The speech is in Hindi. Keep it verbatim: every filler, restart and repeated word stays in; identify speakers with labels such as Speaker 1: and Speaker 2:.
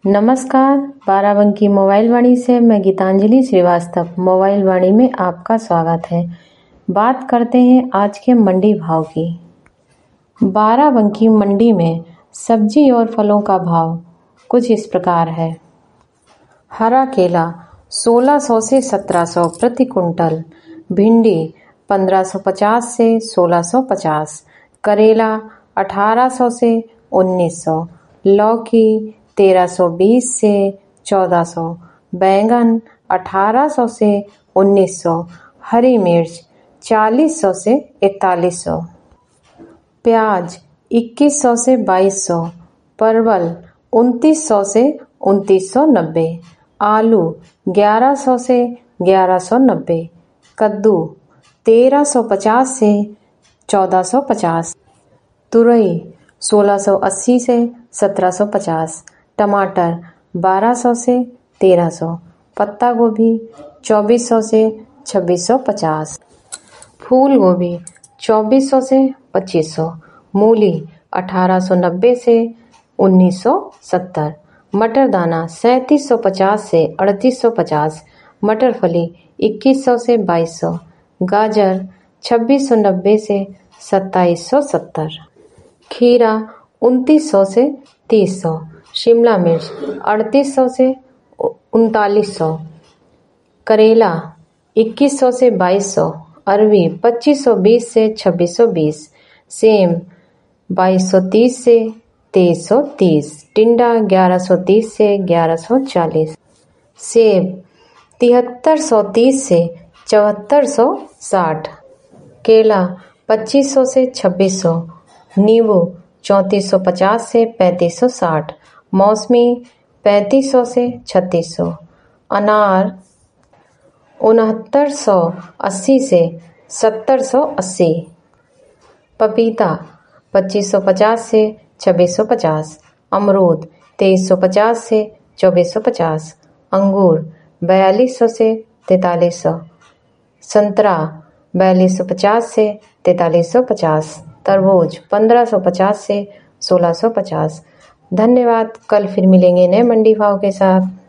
Speaker 1: नमस्कार, बाराबंकी मोबाइल वाणी से मैं गीतांजलि श्रीवास्तव मोबाइल वाणी में आपका स्वागत है। बात करते हैं आज के मंडी भाव की। बाराबंकी मंडी में सब्जी और फलों का भाव कुछ इस प्रकार है। हरा केला सोलह सौ से सत्रह सौ प्रति कुंटल, भिंडी पंद्रह सौ पचास से सोलह सौ पचास, करेला अठारह सौ से उन्नीस सौ, लौकी तेरह सौ बीस से चौदह सौ, बैंगन अठारह सौ से उन्नीस सौ, हरी मिर्च चालीस सौ से इकतालीस सौ, प्याज इक्कीस सौ से बाईस सौ, परवल उनतीस सौ से उनतीस सौ नब्बे, आलू ग्यारह सौ से ग्यारह सौ नब्बे, कद्दू तेरह सौ पचास से चौदह सौ पचास, तुरई सोलह सौ अस्सी से सत्रह सौ पचास, टमाटर बारह सौ से तेरह सौ, पत्ता गोभी चौबीस सौ से छब्बीस सौ पचास, फूल गोभी चौबीस सौ से पच्चीस सौ, मूली अठारह सौ नब्बे से उन्नीस सौ सत्तर, मटर दाना सैंतीस सौ पचास से अड़तीस सौ पचास, मटर फली इक्कीस सौ से बाईस सौ, गाजर छब्बीस सौ नब्बे से सत्ताईस सौ सत्तर, खीरा उनतीस सौ से तीस सौ, शिमला मिर्च अड़तीस सौ से उनतालीस सौ, करेला इक्कीस सौ से बाईस सौ, अरवी पच्चीस सौ बीस से छब्बीस सौ बीस, सेम बाईस सौ तीस से तेईस सौ तीस, टिंडा ग्यारह सौ तीस से ग्यारह सौ चालीस, सेब तिहत्तर सौ तीस से चौहत्तर सौ साठ, केला पच्चीस सौ से छब्बीस सौ, नींबू चौंतीस सौ पचास से पैंतीस सौ साठ, मौसमी पैंतीस सौ से छत्तीस सौ, अनार उनहत्तर सौ अस्सी से सत्तर सौ अस्सी, पपीता पच्चीस सौ पचास से छब्बीस सौ पचास, अमरूद तेईस सौ पचास से चौबीस सौ पचास, अंगूर बयालीस सौ से तैंतालीस सौ, संतरा बयालीस सौ पचास से तैंतालीस सौ पचास, तरबूज पंद्रह सौ पचास से सोलह सौ पचास। धन्यवाद। कल फिर मिलेंगे नए मंडी भाव के साथ।